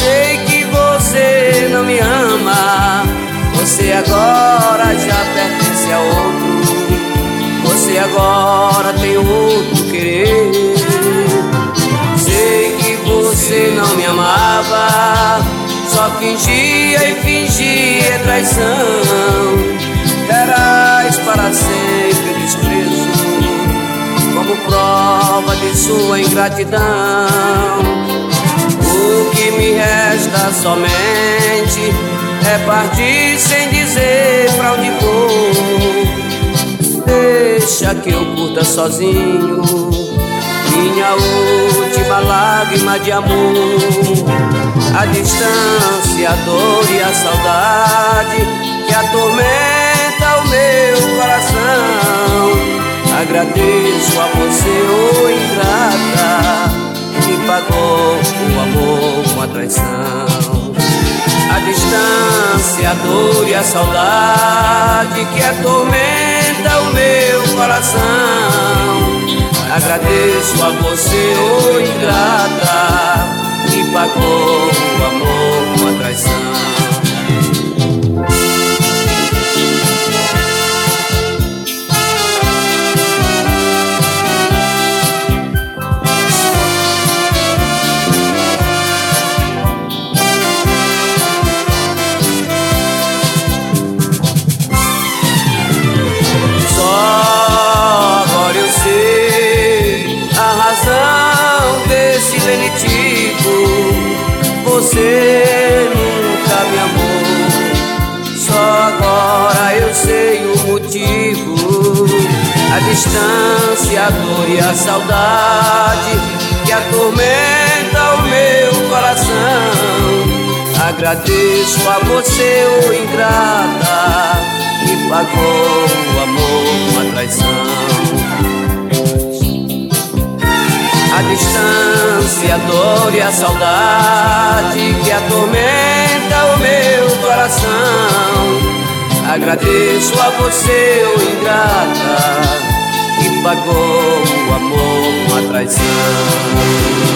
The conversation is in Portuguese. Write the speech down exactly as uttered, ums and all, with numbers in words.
sei que você não me ama. Você agora já pertence a outro. Você agora tem outro querer. Sei que você não me amava, só fingia e fingia traição. Terás para sempre desprezo como prova de sua ingratidão. O que me resta somente é partir sem dizer pra onde vou. Deixa que eu curta sozinho minha última lágrima de amor. A distância, a dor e a saudade que atormenta o meu coração. Agradeço a você, ô ingrata, que pagou o amor com a traição. A distância, a dor e a saudade que atormenta o meu coração. Agradeço a você, ô ingrata, que pagou o amor com a traição. Você nunca me amou, só agora eu sei o motivo. A distância, a dor e a saudade que atormenta o meu coração. Agradeço a você, ô ingrata, que pagou o amor com a traição. A distância, a dor e a saudade que atormenta o meu coração. Agradeço a você, ô ingrata, que pagou o amor com a traição.